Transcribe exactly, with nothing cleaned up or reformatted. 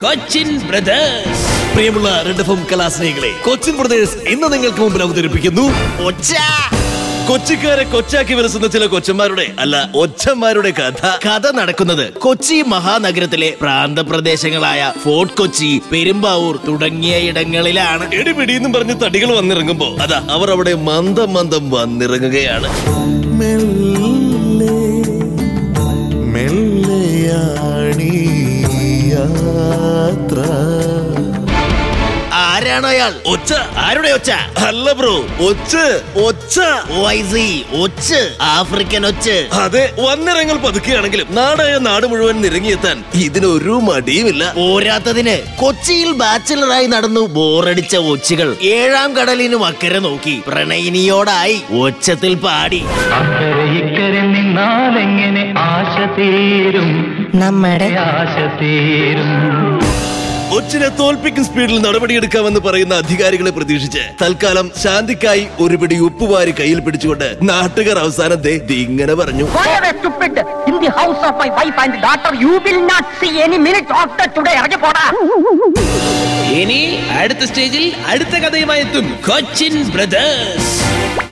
Cochin brothers. പ്രിയമുള്ള red F M കലാസ്നേഹികളെ, Cochin brothers ഇന്ന് നിങ്ങൾക്ക് മുമ്പിൽ അവതരിപ്പിക്കുന്നു ഒച്ച. കൊച്ചിക്കാരെ കൊച്ചാക്കി വിലസുന്ന ചില കൊച്ചന്മാരുടെ അല്ല ഒച്ചന്മാരുടെ കഥ. കഥ നടക്കുന്നത് കൊച്ചി മഹാനഗരത്തിലെ പ്രാന്തപ്രദേശങ്ങളായ ഫോർട്ട് കൊച്ചി, പെരുമ്പാവൂർ തുടങ്ങിയ ഇടങ്ങളിലാണ്. എടിപിടിയെന്നും പറഞ്ഞ് തടികൾ വന്നിറങ്ങുമ്പോ അതാ അവർ അവിടെ മന്ദം മന്ദം വന്നിറങ്ങുകയാണ്. ആരാണ് അയാൾ? ഒച്ച. ആരുടെ ഒച്ച? അല്ല ബ്രോ, ഒച്ച ഒച്ച ഓ ഐ സി, ഒച്ച്, ആഫ്രിക്കൻ ഒച്ച്. അതെ, വന്നിറങ്ങൽ പതുക്കുകയാണെങ്കിലും നാടായ നാട് മുഴുവൻ നിറങ്ങിയെത്താൻ ഇതിനൊരു മടിയുമില്ല. പോരാത്തതിന് കൊച്ചിയിൽ ബാച്ചിലറായി നടന്നു ബോറടിച്ച ഒച്ചുകൾ ഏഴാം കടലിനും അക്കരെ നോക്കി പ്രണയിനിയോടായി ഒച്ചത്തിൽ പാടി. അക്കരെ ഇക്കരെ നിന്നാലെങ്ങനെ ആശ തീരും, നമ്മുടെ ആശ തീരും. ഒച്ചിനെ തോൽപ്പിക്കും സ്പീഡിൽ നടപടിയെടുക്കാമെന്ന് പറയുന്ന അധികാരികളെ പ്രതീക്ഷിച്ച് തൽക്കാലം ശാന്തിക്കായി ഒരു പിടി ഉപ്പുവാരി കയ്യിൽ പിടിച്ചുകൊണ്ട് നാട്ടുകാർ അവസാനം ദേ ഇങ്ങനെ പറഞ്ഞു. Forever stupid! In the house of my wife and daughter, you will not see any minute after today. ഇറങ്ങി പോടാ. ഇനി അടുത്ത സ്റ്റേജിൽ അടുത്ത കഥയുമായി എത്തും കൊച്ചിൻ ബ്രദേഴ്സ്.